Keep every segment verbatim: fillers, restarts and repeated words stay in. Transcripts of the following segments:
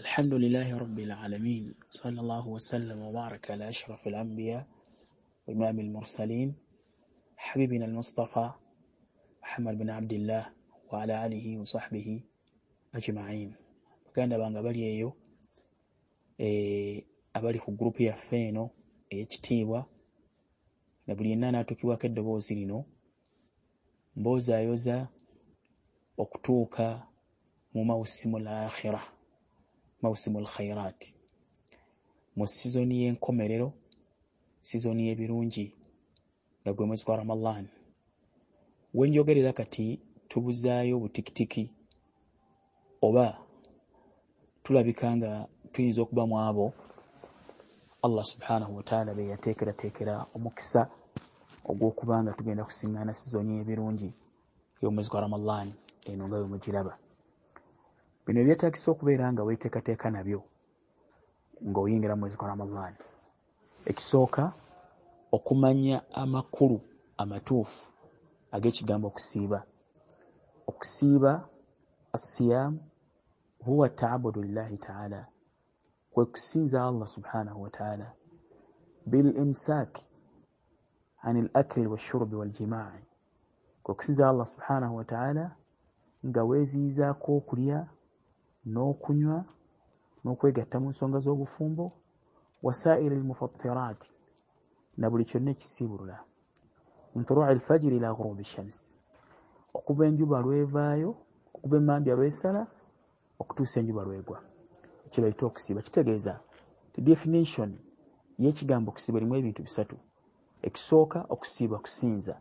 الحمد لله رب العالمين صلى الله وسلم وبارك على أشرف الأنبياء وإمام المرسلين حبيبنا المصطفى محمد بن عبد الله وعلى آله وصحبه أجمعين. كان بانغا بالي eyo eh abali ku group ya feno ekitiibwa na buli nana atukiwako eddoboozi lino mboza ayoza okutuuka mu mawsimu al-akhirah mawsimu al-khairat mu sizoni y'enkomerero sizoni y'ebirungi nga gwe mwezi gwa Ramadan. Wenjogerera kati tubuzaayo butikitiki oba tulabikanga tuyinza okuba mu abo Allah subhanahu wa ta'ala be yateekera teekera omukisa ogw'okubanga tugenda kusiŋŋaana sizoni y'ebirungi y'omwezi gwa Ramadan eno nga bwe mugiraba. Bino byetaagisa okubeera nga weeteekateeka nabyo ng'oyingira mu mwezi gwa Ramadan. Ekisooka okumanya amakulu amatuufu ag'ekigambo okusiiba. Okusiiba as-siyam huwa ta'abudu lillahi ta'ala, kwe kusinza Allah subhanahu wa ta'ala bil imsak anil akli washurbi wal jimaa'i, kwe kusinza Allah subhanahu wa ta'ala nga weeziizaako okulya n'okunywa n'okwegatta mu nsonga z'obufumbo wasaa'iri al-mufattirat, na buli kyonna ekisiibulula min turu'i al-fajri ila ghurubi shams, okuva enjuba lwevaayo okuva emmambya lwesala okutuusa enjuba lwegwa. Ekyo bayita okusiiba. Kitegeeza the definition y'ekigambo okusiiba erimu ebintu bisatu. Ekisooka okusiiba kusinza,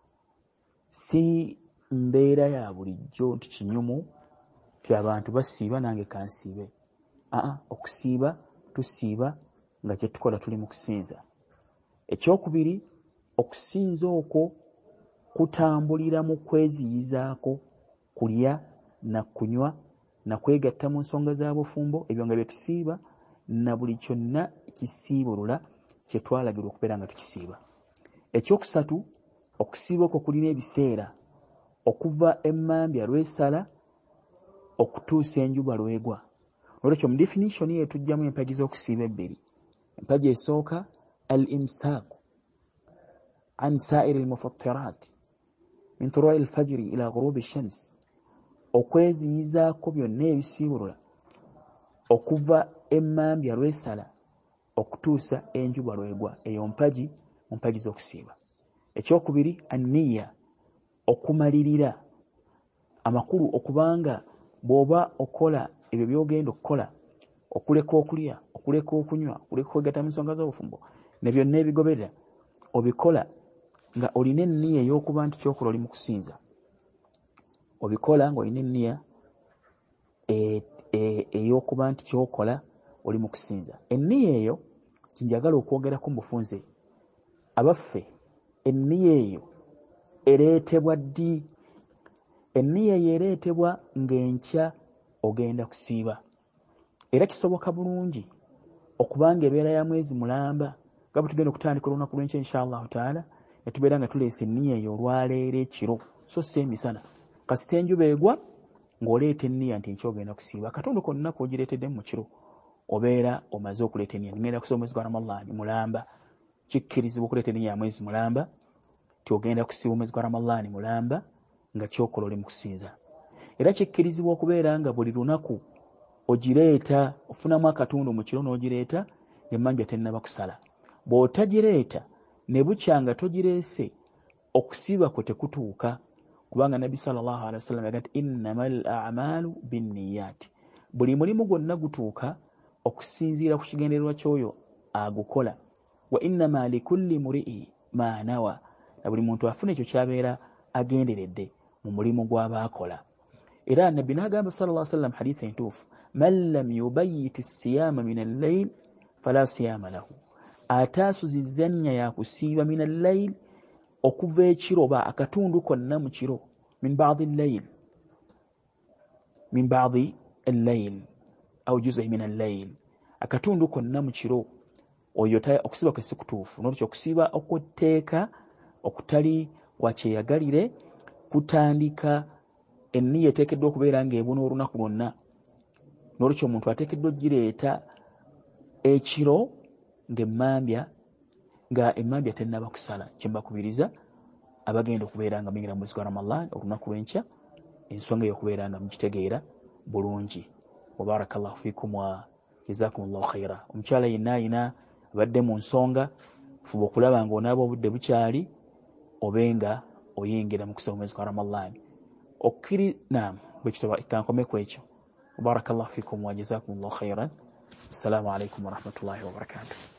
si mbeera ya bulijjo nti kinyumu ti abantu basiiba nange kansiibe. Aa, okusiiba tusiiba nga kye tukola tuli mu kusinza. Ekyokubiri, okusinza okwo kutambulira mu kweziyizaako kulya na kunywa na kwegatta mu nsonga za bufumbo, ebyo nga bye tusiiba na buli kyonna kisiibulula kye twalagirwa okubeera nga tukisiiba. Ekyokusatu, okusiiba okwo kulina ebiseera okuva emmambya lwesala okutuusa enjuba lwegwa. Olwekyo mu definition ye tujjamu empagi z'okusiiba ebbiri. Empagi esooka al-imsaaku an saa'iri al-mufattirat min turu'i al-fajri ila ghurubi shams, okweziyizaako byonna ebisiibulula okuva emmambya lwesala okutuusa enjuba lwegwa. Eyo mpagi mu mpagi z'okusiiba. Ekyokubiri, an-niyya, okumalirira amakulu, okubanga bw'oba okola ebyo by'ogenda okukola, okuleka okulya, okuleka okunywa, okuleka okwegatta mu nsonga z'obufumbo ne byonna ebigoberera, obikola nga olina enniya ey'okuba nti kyokola oli mu kusinza. Obikola ng'olina enniya ey'okuba nti kyokola oli mu kusinza. Enniya eyo kinjagala okwogerako mu bufunze. Abaffe enniya eyo ereetebwa ddi? Enniya eyo ereetebwa ng'enkya ogenda kusiiba. Era kisoboka bulungi okubanga ebeera ya mwezi mulamba nga bwe tugenda okutandika olunaku lw'enkya inshallah ta'ala, ne tubeera nga tuleese enniya eyo olwaleero ekiro so si emisana. Kasita enjuba egwa ng'oleeta enniya nti nkya ogenda kusiiba, akatundu konna k'ogireetedde mu kiro obeera omaze okuleeta enniya. Ngenda kusiiba omwezi gwa Ramadan mulamba, kikkirizibwa okuleeta enniya ya mwezi mulamba ti ogenda kusiiba omwezi gwa Ramadan mulamba nga kyokola oli mu kusinza. Era kikkirizibwa okubeera nga buli lunaku ogireeta, ofunamu akatundu mu kiro n'ogireeta emmambya tennaba kusala. Bw'otagireeta ne bukya nga togireese, okusiiba kwe tekutuuka, kubanga Nabbi sallallahu alaihi wasallam yagamba nti innamal a'malu binniyat, buli mulimu gwonna gutuuka okusinziira ku kigendererwa ky'oyo agukola. Wa innama likulli muri'i ma nawa, na buli muntu afuna ekyo kyabeera agenderedde mu mulimu gw'abaakola. Era Nabbi n'agamba sallallahu alaihi wasallam hadith entuufu, man lam yubayyit as-siyama min al-layl fala siyama lahu, ataasuzizza nnya ya kusiiba min al-layl, okuva ekiro ba akatundu konna mu kiro, min ba'di al-layl min ba'di al-layl aw juz'i min al-layl, akatundu konna mu kiro, oyo okusiiba kwe si kutuufu. N'olwekyo okusiiba okutteeka okutali kwa kyeyagalire kutandika enniya eteekeddwa okubeera ng'ebuna olunaku lwonna n'olwekyo omuntu ateekeddwa ogireeta ekiro ng'emmambya nga emmambya tennaba kusala. Kyembakubiriza abagenda okubeera nga mwingira mu mwezi gwa Ramadan olunaku lw'enkya, ensonga ey'okubeera nga mugitegeera bulungi. Wabarakallahu fikum wa jazakumullahu khaira. Omukyala yenna ayina abadde mu nsonga, fuba okulaba ng'onaaba obudde bukyali obenga oyingira mu kusaba omwezi gwa Ramadan. Okiri naam bwe kitoba kankomeko ekyo. Wabarakallahu fikum wa jazakumullahu khairan. Assalamu alaikum wa rahmatullahi wa barakatuh.